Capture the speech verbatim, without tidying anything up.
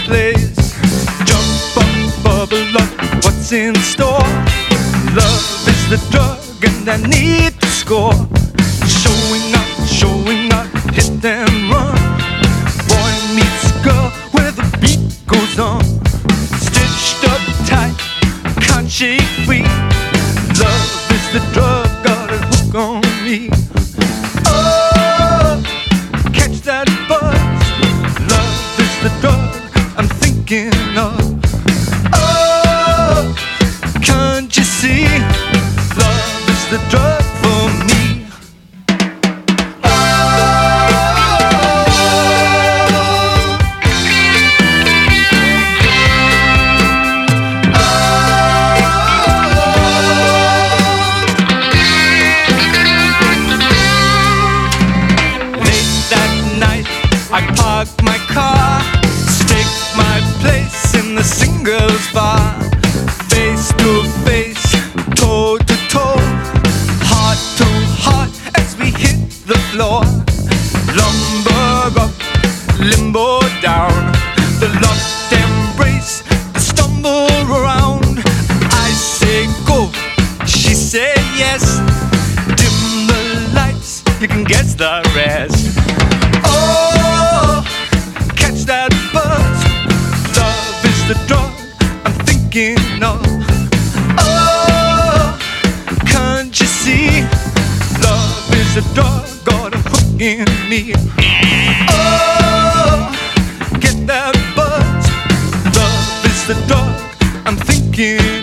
place. Jump up, bubble up, what's in store? Love is the drug and I need to score. Showing up, showing up, hit and run. Boy meets girl where the beat goes on. Stitched up tight, can't shake free. Love is the drug, got a hook on me. Oh, catch that buzz. Love is the drug I'm thinking of. Oh, can't you see? Love is the drug for me. I park my car, stake my place in the singles bar. Face to face, toe to toe, heart to heart as we hit the floor. Lumber up, limbo down, the lost embrace, the stumble around. I say go, she say yes. Dim the lights, you can guess the rest. Oh, catch that buzz. Love is the drug I'm thinking of. Oh, can't you see? Love is the drug, got a hook in me. Oh, get that buzz. Love is the drug I'm thinking